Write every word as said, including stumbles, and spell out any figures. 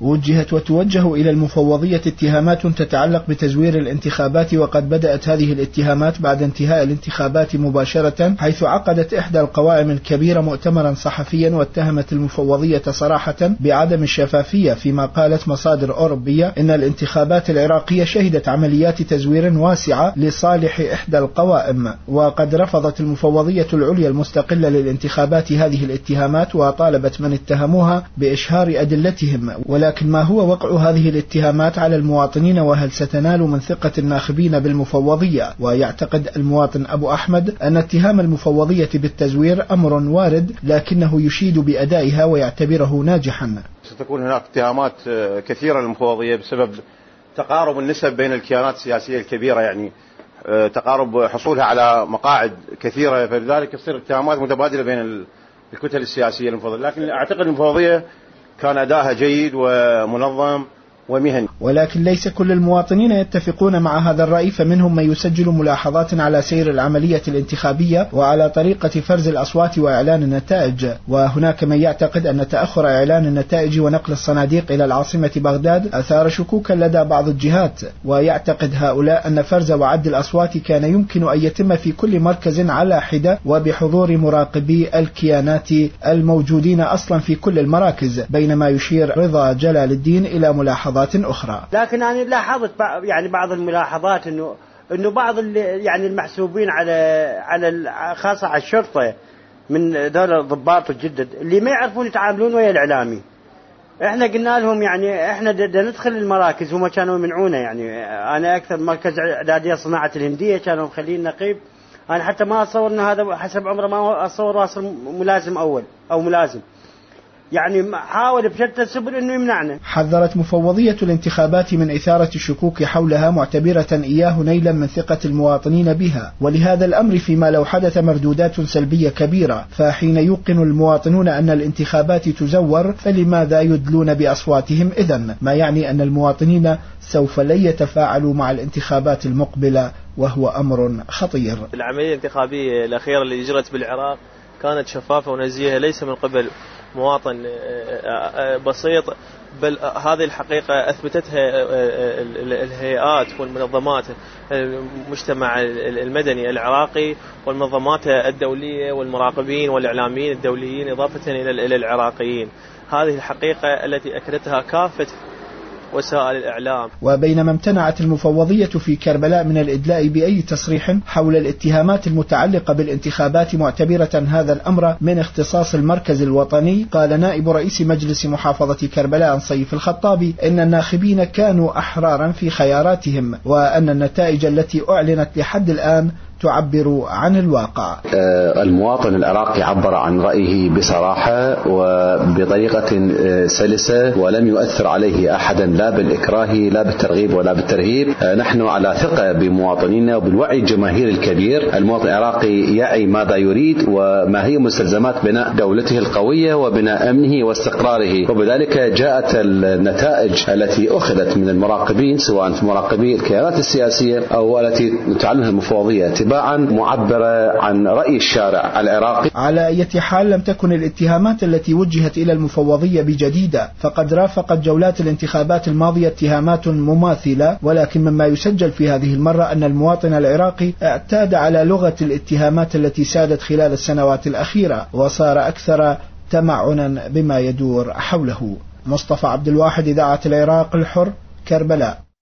وجهت وتوجه إلى المفوضية اتهامات تتعلق بتزوير الانتخابات، وقد بدأت هذه الاتهامات بعد انتهاء الانتخابات مباشرة، حيث عقدت إحدى القوائم الكبيرة مؤتمرا صحفيا واتهمت المفوضية صراحة بعدم الشفافية، فيما قالت مصادر أوروبية إن الانتخابات العراقية شهدت عمليات تزوير واسعة لصالح إحدى القوائم. وقد رفضت المفوضية العليا المستقلة للانتخابات هذه الاتهامات، وطالبت من اتهموها بإشهار أدلتهم. ولكن ما هو وقع هذه الاتهامات على المواطنين، وهل ستنال من ثقة الناخبين بالمفوضية؟ ويعتقد المواطن أبو أحمد أن اتهام المفوضية بالتزوير أمر وارد، لكنه يشيد بأدائها ويعتبره ناجحا. ستكون هناك اتهامات كثيرة للمفوضية بسبب تقارب النسب بين الكيانات السياسية الكبيرة، يعني تقارب حصولها على مقاعد كثيرة، فلذلك تصير اتهامات متبادلة بين الكتل السياسية المفوضية. لكن أعتقد المفوضية كان أداها جيد ومنظم ومهني. ولكن ليس كل المواطنين يتفقون مع هذا الرأي، فمنهم من يسجل ملاحظات على سير العملية الانتخابية وعلى طريقة فرز الأصوات وإعلان النتائج. وهناك من يعتقد أن تأخر إعلان النتائج ونقل الصناديق إلى العاصمة بغداد أثار شكوكا لدى بعض الجهات، ويعتقد هؤلاء أن فرز وعد الأصوات كان يمكن أن يتم في كل مركز على حدة وبحضور مراقبي الكيانات الموجودين أصلا في كل المراكز، بينما يشير رضا جلال الدين إلى ملاحظات أخرى. لكن أنا لاحظت يعني بعض الملاحظات إنه إنه بعض يعني المحسوبين على على خاصة على الشرطة من دول الضباط الجدد اللي ما يعرفون يتعاملون ويا الإعلامي. إحنا قلنا لهم يعني إحنا بدنا ندخل المراكز، هم كانوا يمنعونا. يعني أنا أكثر مركز إعدادية صناعة الهندية كانوا مخلين نقيب، أنا حتى ما أتصور إن هذا حسب عمره ما أتصور واصل ملازم أول أو ملازم، يعني حاول بشتى السبل أنه يمنعنا. حذرت مفوضية الانتخابات من إثارة الشكوك حولها، معتبرة إياه نيلا من ثقة المواطنين بها، ولهذا الأمر فيما لو حدث مردودات سلبية كبيرة. فحين يوقن المواطنون أن الانتخابات تزور فلماذا يدلون بأصواتهم إذن؟ ما يعني أن المواطنين سوف لن يتفاعلوا مع الانتخابات المقبلة، وهو أمر خطير. العملية الانتخابية الأخيرة اللي جرت بالعراق كانت شفافة ونزيهة، ليس من قبل مواطن بسيط، بل هذه الحقيقة أثبتتها الهيئات والمنظمات المجتمع المدني العراقي والمنظمات الدولية والمراقبين والإعلاميين الدوليين إضافة إلى العراقيين. هذه الحقيقة التي أكدتها كافة وسائل الإعلام. وبينما امتنعت المفوضية في كربلاء من الإدلاء بأي تصريح حول الاتهامات المتعلقة بالانتخابات، معتبرة هذا الأمر من اختصاص المركز الوطني، قال نائب رئيس مجلس محافظة كربلاء صيف الخطابي إن الناخبين كانوا أحرارا في خياراتهم، وأن النتائج التي أعلنت لحد الآن تعبر عن الواقع. المواطن العراقي عبر عن رأيه بصراحة وبطريقة سلسة، ولم يؤثر عليه أحدا لا بالإكراه لا بالترغيب ولا بالترهيب. نحن على ثقة بمواطنينا وبالوعي الجماهيري الكبير. المواطن العراقي يعي ماذا يريد وما هي مستلزمات بناء دولته القوية وبناء أمنه واستقراره، وبذلك جاءت النتائج التي أخذت من المراقبين سواء في مراقبي الكيانات السياسية أو التي تعلنها المفوضية معبرة عن رأي الشارع العراقي. على أي حال لم تكن الاتهامات التي وجهت إلى المفوضية بجديدة، فقد رافقت جولات الانتخابات الماضية اتهامات مماثلة، ولكن مما يسجل في هذه المرة أن المواطن العراقي اعتاد على لغة الاتهامات التي سادت خلال السنوات الأخيرة، وصار أكثر تمعنا بما يدور حوله. مصطفى عبد الواحد، إذاعة العراق الحر، كربلاء.